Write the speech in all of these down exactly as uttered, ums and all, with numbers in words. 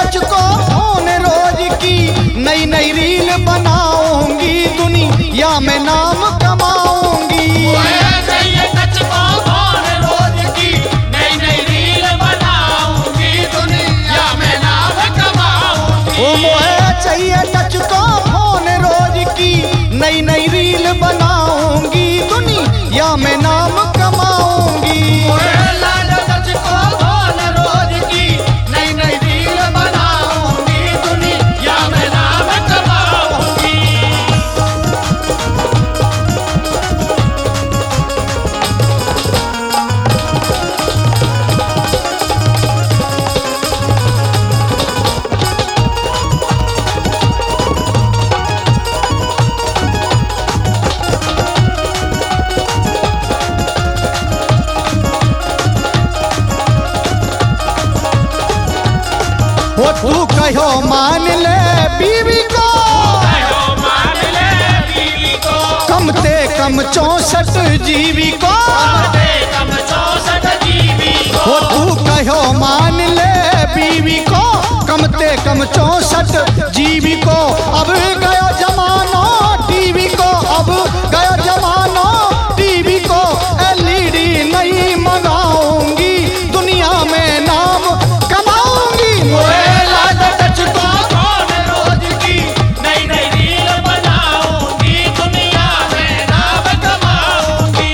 Touch को phone रोज की, नई नई रील बनाऊंगी, दुनिया में नाम कमाऊंगी। मोहे चाहिए टच को फोन रोज की, नई नई रील बनाऊंगी, दुनिया में नाम कमाऊंगी। ओ मोहे चाहिए टच को फोन रोज की, नई नई रील बनाऊंगी, दुनिया में नाम कमाऊंगी। मोहे लाला टच को फोन रोज की, नई नई रील बनाऊंगी, दुनिया में नाम कमाऊंगी। वो तू कहो मान ले बीवी को, कहो मान ले बीवी को, कम ते कम चौसठ जीबी को। कम से कम चौसठ जीबी को। वो तू कहो मान ले बीवी को, कम ते कम चौसठ जीबी को। अब गयो जमाना टीवी को, अब गयो जमाना टीवी को। एलईडी नहीं मंगाऊंगी, दुनिया में नाम कमाऊंगी। मोहे लाला टच को फोन रोज की, नई नई रील बनाऊंगी, दुनिया में नाम कमाऊंगी।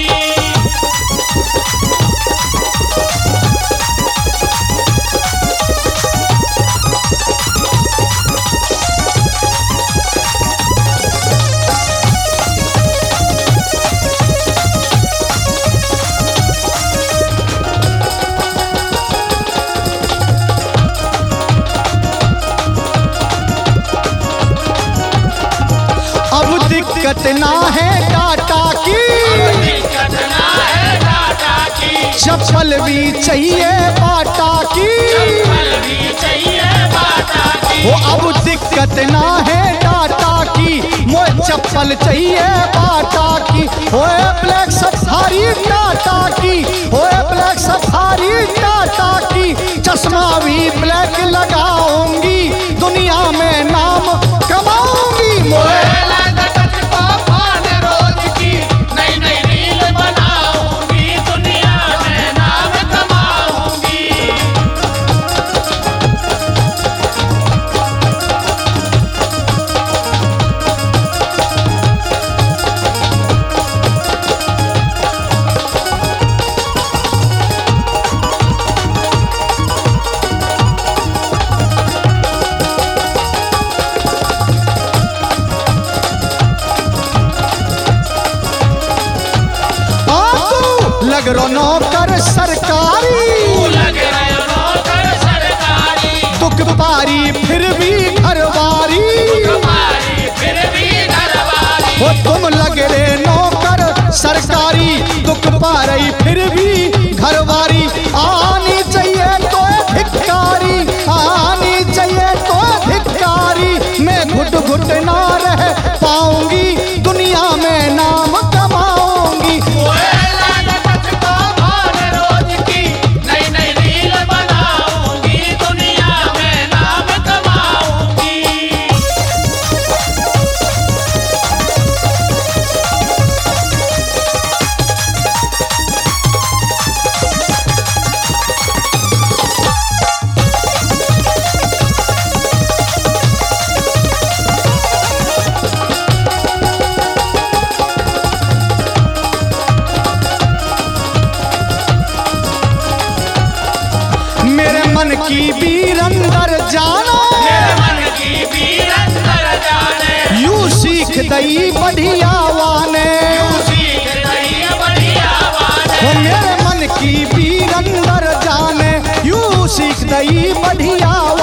अब दिक्कत ना है टाटा की, दिक्कत ना है टाटा की, चप्पल भी चाहिए बाटा की। चप्पल भी चाहिए बाटा की। वो अब दिक्कत ना है टाटा की, मोए चप्पल चाहिए बाटा की। होए ब्लैक सफारी टाटा की, होए ब्लैक सफारी टाटा की। चश्मा भी ब्लैक लगाऊंगी, दुनिया में नाम कमाऊंगी। मोए मोहे लाला टच को फोन रोज की, नई नई रील बनाऊंगी, दुनिया में नाम कमाऊंगी। लग रो नौकर सरकारी, लग रहे नौकर सरकारी, दुख पारी फिर भी घरवारी। हमारी फिर भी घरवाली। वो तुम लग रे नौकर सरकारी, दुख पा रही फिर भी घरवारी। आनी चाहिए तो धिक्कारी, आनी चाहिए तो धिक्कारी। मैं घुट घुट ना रह पाऊंगी, दुनिया में नाम कमाऊंगी। मोहे लाला टच को फोन रोज की, नई नई रील बनाऊंगी, दुनिया में नाम कमाऊंगी। मेरे मन की वीरंदर जानो, मेरे मन की वीरंदर जाने, यू सीख दई बढ़िया वाने। सीख रही बढ़िया वाने। वो मेरे मन की वीरंदर जाने, यू सीख दई बढ़िया